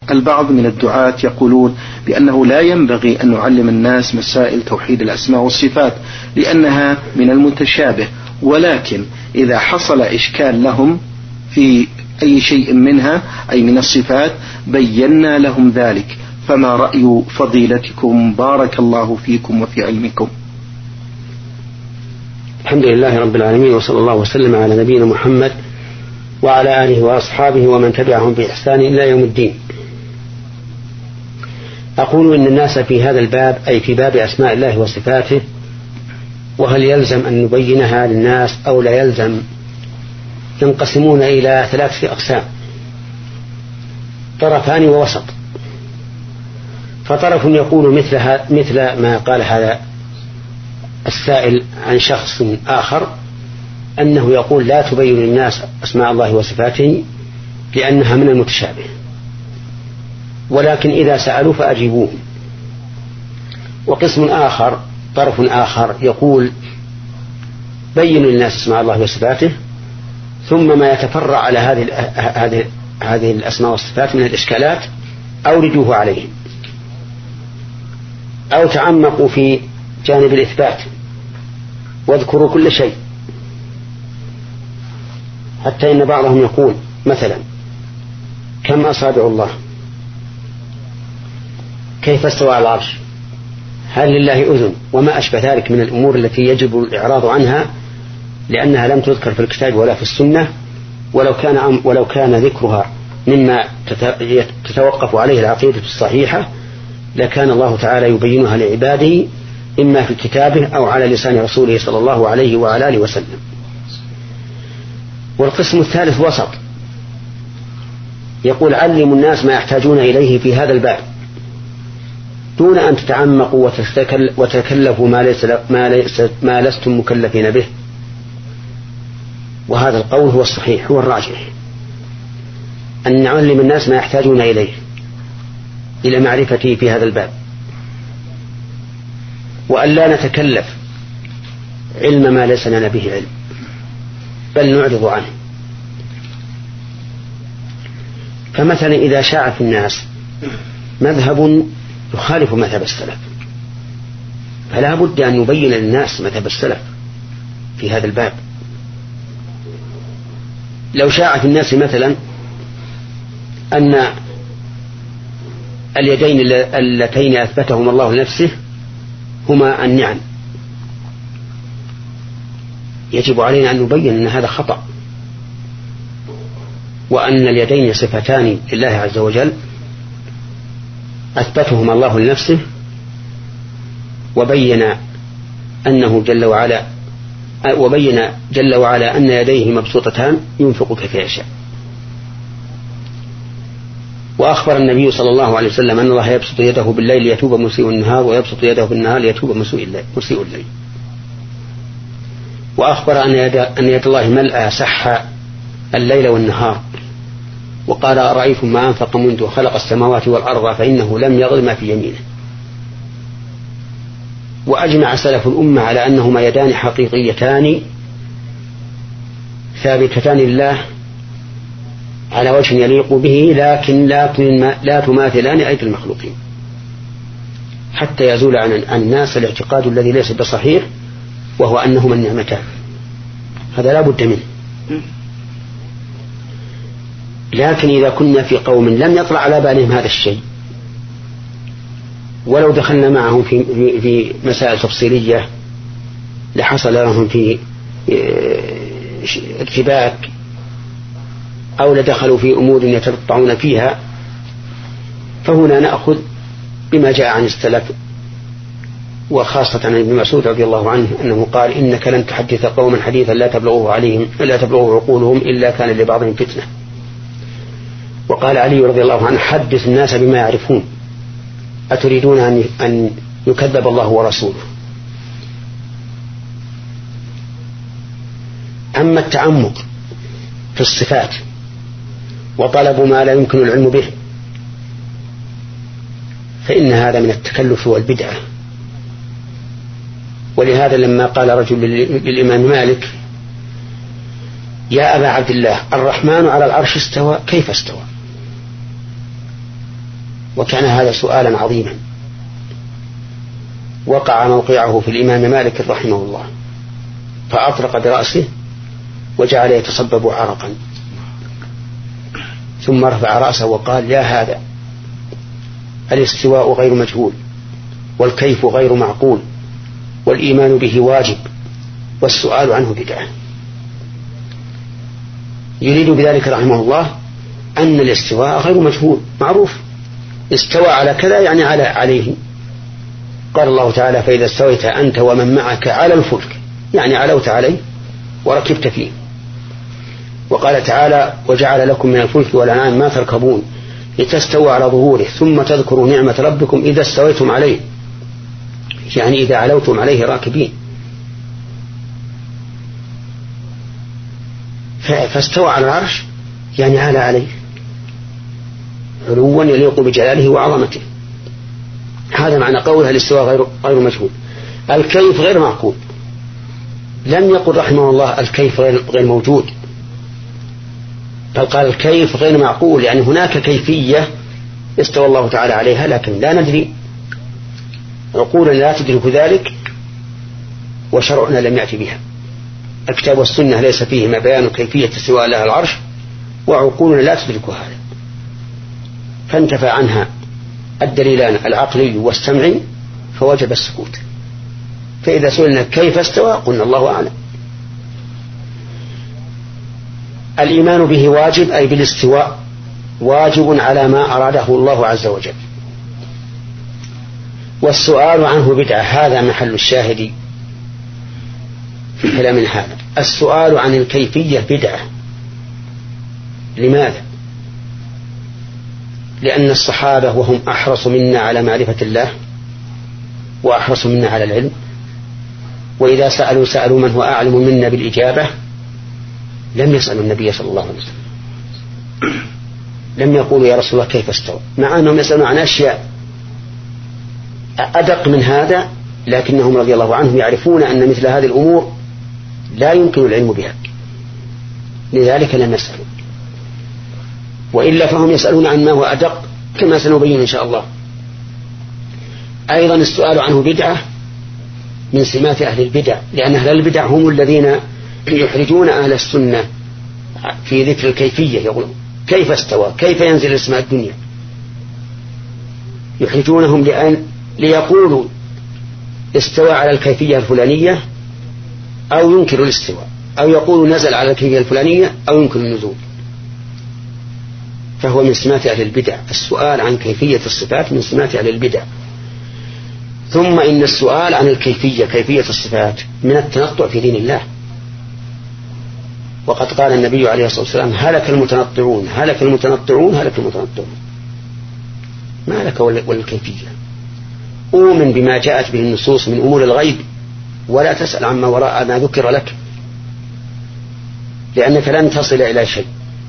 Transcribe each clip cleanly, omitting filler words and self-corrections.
البعض من الدعاة يقولون بأنه لا ينبغي أن نعلم الناس مسائل توحيد الأسماء والصفات لأنها من المتشابه، ولكن إذا حصل إشكال لهم في أي شيء منها أي من الصفات بينا لهم ذلك. فما رأي فضيلتكم بارك الله فيكم وفي علمكم؟ الحمد لله رب العالمين، وصلى الله وسلم على نبينا محمد وعلى آله وأصحابه ومن تبعهم بإحسان إلى يوم الدين. أقول إن الناس في هذا الباب أي في باب أسماء الله وصفاته، وهل يلزم أن نبينها للناس أو لا يلزم، ينقسمون إلى 3 أقسام، طرفان ووسط. فطرف يقول مثل ما قال هذا السائل عن شخص آخر، أنه يقول لا تبين للناس أسماء الله وصفاته لأنها من المتشابه، ولكن إذا سألوا فأجيبوهم. وقسم آخر، طرف آخر، يقول بينوا للناس أسماء الله وصفاته، ثم ما يتفرع على هذه الأسماء والصفات من الإشكالات أوردوه عليهم، أو تعمقوا في جانب الإثبات واذكروا كل شيء، حتى إن بعضهم يقول مثلا كم أصابع الله، كيف استوى على العرش، هل لله أذن، وما أشبه ذلك من الأمور التي يجب الإعراض عنها لأنها لم تذكر في الكتاب ولا في السنة، ولو كان ذكرها مما تتوقف عليه العقيدة الصحيحة لكان الله تعالى يبينها لعباده إما في كتابه أو على لسان رسوله صلى الله عليه وعلى آله وسلم. والقسم الثالث وسط، يقول علموا الناس ما يحتاجون إليه في هذا الباب دون أن تتعمقوا وتكلفوا ما لستم مكلفين به. وهذا القول هو الصحيح، هو الراجح، أن نعلم الناس ما يحتاجون إليه إلى معرفته في هذا الباب، وأن لا نتكلف علم ما ليس لنا به علم، بل نعرض عنه. فمثلا إذا شاع في الناس مذهب يخالف مذهب السلف، فلا بد أن نبين للناس مذهب السلف في هذا الباب. لو شاع في الناس مثلا أن اليدين اللتين أثبتهما الله لنفسه هما النعم، يجب علينا أن نبين أن هذا خطأ، وأن اليدين صفتان لله عز وجل أثبتهما الله لنفسه، وبين جل وعلا أن يديه مبسوطتان ينفق كيف يشاء. وأخبر النبي صلى الله عليه وسلم أن الله يبسط يده بالليل ليتوب مسيء النهار، ويبسط يده بالنهار ليتوب مسيء الليل. وأخبر أن يد الله ملأى سح الليل والنهار، وقال أرأيتم ما أنفق منذ خلق السماوات والأرض فإنه لم يظلم في يمينه. وأجمع سلف الأمة على أنهما يدان حقيقيتان ثابتتان لله على وجه يليق به، لكن لا تماثلان أيدي المخلوقين، حتى يزول عن الناس الاعتقاد الذي ليس بصحيح، وهو أنهما النعمتان. هذا لا بد منه. لكن إذا كنا في قوم لم يطلع على بالهم هذا الشيء، ولو دخلنا معهم في مسائل تفصيلية لحصل لهم في ارتباك، أو لدخلوا في أمور يتبطعون فيها، فهنا نأخذ بما جاء عن السلف، وخاصة عن ابن مسعود رضي الله عنه أنه قال إنك لن تحدث قوما حديثا لا تبلغه عقولهم إلا كان لبعضهم فتنة. وقال علي رضي الله عنه حدث الناس بما يعرفون، أتريدون أن يكذب الله ورسوله. أما التعمق في الصفات وطلب ما لا يمكن العلم به فإن هذا من التكلف والبدعة. ولهذا لما قال رجل للإمام مالك يا أبا عبد الله الرحمن على العرش استوى، كيف استوى؟ وكان هذا سؤالا عظيما وقع موقعه في الإمام مالك رحمه الله، فأطرق برأسه وجعل يتصبب عرقا، ثم رفع رأسه وقال: يا هذا، الاستواء غير مجهول، والكيف غير معقول، والإيمان به واجب، والسؤال عنه بدعة. يريد بذلك رحمه الله أن الاستواء غير مجهول، معروف، استوى على كذا يعني عليه. قال الله تعالى: فإذا استويت أنت ومن معك على الفلك، يعني علوت عليه وركبت فيه. وقال تعالى: وجعل لكم من الفلك والأنعام ما تركبون لتستووا على ظهوره ثم تذكروا نعمة ربكم إذا استويتم عليه، يعني إذا علوتم عليه راكبين. فاستوى على العرش يعني علا عليه علوا يليق بجلاله وعظمته. هذا معنى قولها الاستواء غير مجهول. الكيف غير معقول، لم يقل رحمه الله الكيف غير موجود، بل قال الكيف غير معقول، يعني هناك كيفية استوى الله تعالى عليها لكن لا ندري، عقولنا لا تدرك ذلك، وشرعنا لم يأتي بها. الكتاب والسنة ليس فيهما بيان كيفية استواء الله على العرش، وعقولنا لا تدرك هذا، فانتفى عنها الدليلان العقلي والسمعي، فوجب السكوت. فإذا سئلنا كيف استوى قلنا الله أعلم. الإيمان به واجب، أي بالاستواء واجب على ما أراده الله عز وجل. والسؤال عنه بدعة، هذا محل الشاهد في كلامنا هذا. السؤال عن الكيفية بدعة. لماذا؟ لأن الصحابة وهم أحرص منا على معرفة الله وأحرص منا على العلم، وإذا سألوا من هو أعلم منا بالإجابة، لم يسألوا النبي صلى الله عليه وسلم، لم يقولوا يا رسول الله كيف استوى، مع أنهم يسألون عن أشياء أدق من هذا، لكنهم رضي الله عنهم يعرفون أن مثل هذه الأمور لا يمكن العلم بها، لذلك لم يسألوا. وإلا فهم يسألون عن ما هو أدق كما سنبين إن شاء الله. أيضا السؤال عنه بدعة من سمات أهل البدع، لأن أهل البدع هم الذين يحرجون أهل السنة في ذكر الكيفية، يقولون كيف استوى، كيف ينزل السماء الدنيا، يحرجونهم ليقولوا استوى على الكيفية الفلانية أو ينكر الاستواء، أو يقولوا نزل على الكيفية الفلانية أو ينكر النزول. فهو من سمات أهل البدع، السؤال عن كيفية الصفات من سمات أهل البدع. ثم إن السؤال عن الكيفية، كيفية الصفات، من التنطع في دين الله. وقد قال النبي عليه الصلاة والسلام: هلك المتنطعون هلك المتنطعون هلك المتنطعون. ما لك والكيفية؟ أؤمن بما جاءت به النصوص من أمور الغيب، ولا تسأل عما وراء ما ذكر لك، لأنك لن تصل إلى شيء.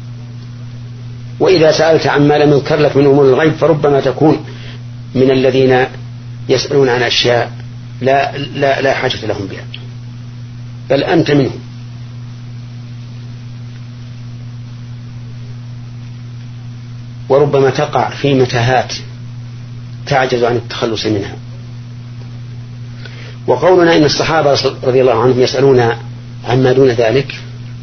وإذا سألت عما لم يذكر لك من أمور الغيب فربما تكون من الذين يسألون عن أشياء لا حاجة لهم بها، بل أنت منهم. وربما تقع في متاهات تعجز عن التخلص منها. وقولنا إن الصحابة رضي الله عنهم يسألون عما دون ذلك،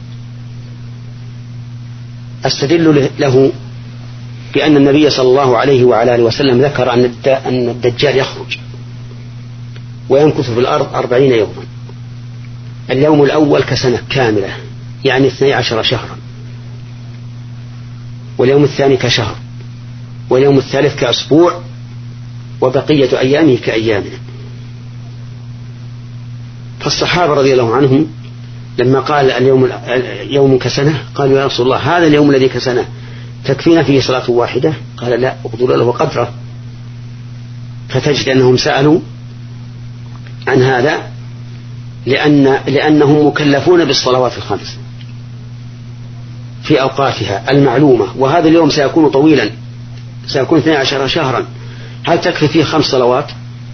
أستدل له بأن النبي صلى الله عليه وعلى آله وسلم ذكر أن الدجال يخرج ويمكث في الأرض 40 يوما، اليوم الأول كسنة كاملة، يعني 12 شهرا، واليوم الثاني كشهر، واليوم الثالث كأسبوع، وبقية أيامه كأيامنا. فالصحابة رضي الله عنهم لما قال يوم كسنة قالوا يا رسول الله هذا اليوم الذي كسنة تكفينا فيه صلاة واحدة؟ قال لا، اقدروا له قدره. فتجد أنهم سألوا عن هذا لأنهم مكلفون بالصلوات الخمس في أوقاتها المعلومة، وهذا اليوم سيكون طويلا، سيكون 12 شهرا، هل تكفي فيه 5 صلوات؟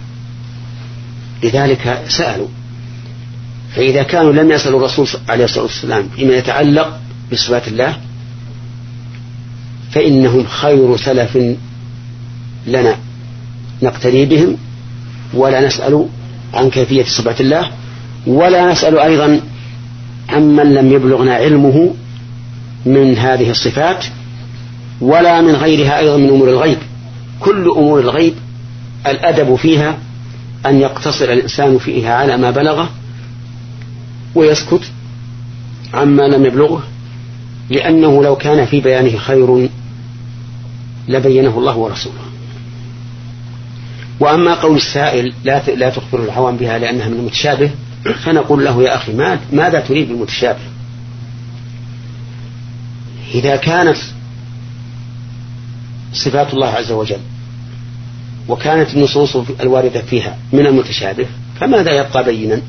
لذلك سألوا. فإذا كانوا لم يسألوا الرسول عليه الصلاة والسلام فيما يتعلق بصفات الله، فإنهم خير سلف لنا نقتدي بهم ولا نسأل عن كيفية صفات الله، ولا نسأل أيضا عمن لم يبلغنا علمه من هذه الصفات ولا من غيرها أيضا من أمور الغيب. كل أمور الغيب الأدب فيها أن يقتصر الإنسان فيها على ما بلغه ويسكت عما لم يبلغه، لأنه لو كان في بيانه خير لبينه الله ورسوله. وأما قول السائل لا تخبر العوام بها لأنها من المتشابه، فنقول له يا أخي ماذا تريد بالمتشابه؟ إذا كانت صفات الله عز وجل وكانت النصوص الواردة فيها من المتشابه فماذا يبقى بينا؟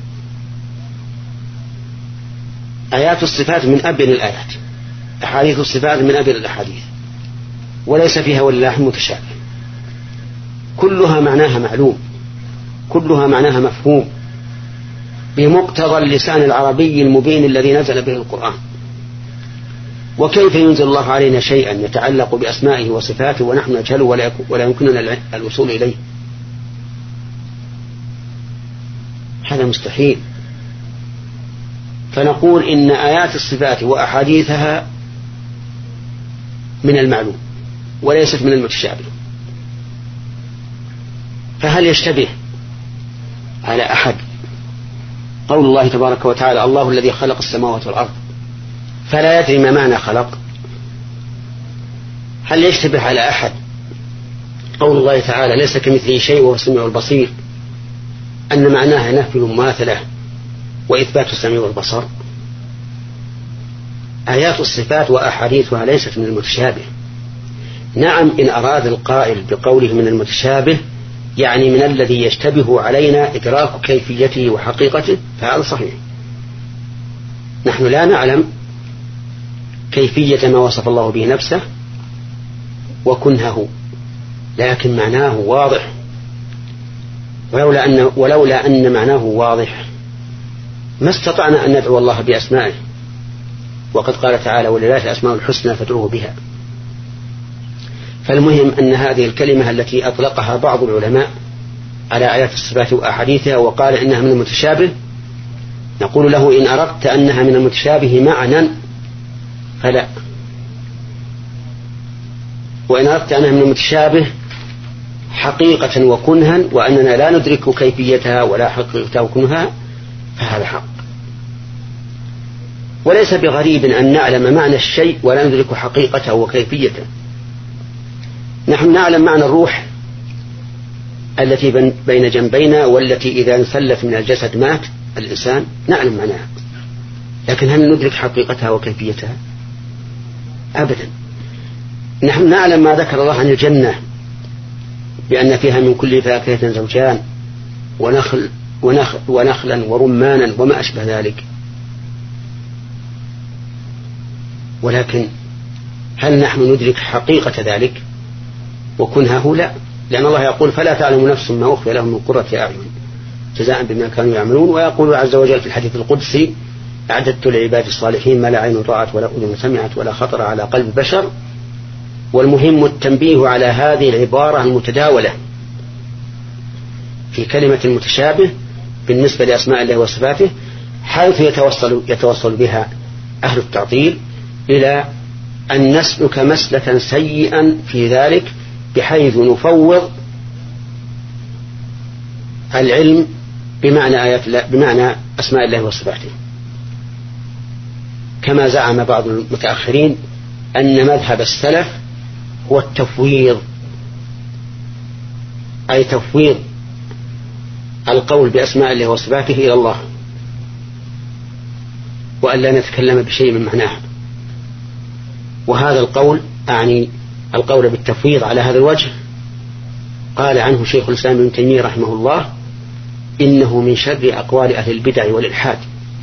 آيات الصفات من أبين الآيات، أحاديث الصفات من أبين الأحاديث، وليس فيها ولله متشابه، كلها معناها معلوم، كلها معناها مفهوم بمقتضى اللسان العربي المبين الذي نزل به القرآن. وكيف ينزل الله علينا شيئا يتعلق بأسمائه وصفاته ونحن نجهله ولا يمكننا الوصول إليه؟ هذا مستحيل. فنقول إن آيات الصفات وأحاديثها من المعلوم وليست من المتشابه. فهل يشتبه على أحد قول الله تبارك وتعالى الله الذي خلق السماوات والأرض فلا يدري ما معنى خلق؟ هل يشتبه على أحد قول الله تعالى ليس كمثله شيء وهو السميع البصير أن معناها نفي المماثلة وإثبات السمع والبصر؟ آيات الصفات وأحاديثها ليست من المتشابه. نعم، إن أراد القائل بقوله من المتشابه يعني من الذي يشتبه علينا إدراك كيفيته وحقيقته، فهذا صحيح. نحن لا نعلم كيفية ما وصف الله به نفسه وكنهه، لكن معناه واضح، ولولا أن معناه واضح ما استطعنا أن ندعو الله بأسمائه، وقد قال تعالى ولله الأسماء الحسنى فادعوه بها. فالمهم أن هذه الكلمة التي أطلقها بعض العلماء على آيات الصفات وأحاديثها وقال إنها من المتشابه، نقول له إن أردت أنها من المتشابه معنى فلا، وإن أردت أنها من المتشابه حقيقة وكنها وأننا لا ندرك كيفيتها ولا حقيقتها وكنها فهذا حق. وليس بغريب أن نعلم معنى الشيء ولا ندرك حقيقته وكيفيته. نحن نعلم معنى الروح التي بين جنبينا والتي إذا انسلت من الجسد مات الإنسان، نعلم معناها، لكن هل ندرك حقيقتها وكيفيتها؟ أبدا. نحن نعلم ما ذكر الله عن الجنة بأن فيها من كل فاكهة زوجان ونخلا ورمانا وما أشبه ذلك، ولكن هل نحن ندرك حقيقة ذلك وكنهه؟ لا، لأن الله يقول فلا تعلم نفس ما أخفي لهم من قرة أعين جزاء بما كانوا يعملون. ويقول عز وجل في الحديث القدسي أعددت لعباد الصالحين ما لا عين رأت ولا أذن سمعت ولا خطر على قلب بشر. والمهم التنبيه على هذه العبارة المتداولة في كلمة المتشابه بالنسبة لأسماء الله وصفاته، حيث يتوصل بها أهل التعطيل إلى أن نسلك مسلكا سيئا في ذلك، بحيث نفوض العلم بمعنى أسماء الله وصفاته، كما زعم بعض المتأخرين أن مذهب السلف هو التفويض، أي تفويض القول بأسماء الله وصفاته إلى الله، وأن لا نتكلم بشيء من معناها. وهذا القول أعني القول بالتفويض على هذا الوجه قال عنه شيخ الإسلام ابن تيمية رحمه الله إنه من شر أقوال أهل البدع والإلحاد.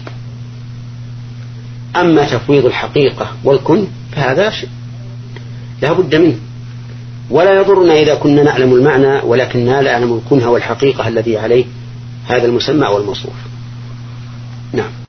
أما تفويض الحقيقة والكن فهذا لا بد منه، ولا يضرنا إذا كنا نعلم المعنى ولكننا لا نعلم الكنه والحقيقة الذي عليه هذا المسمى والموصوف. نعم.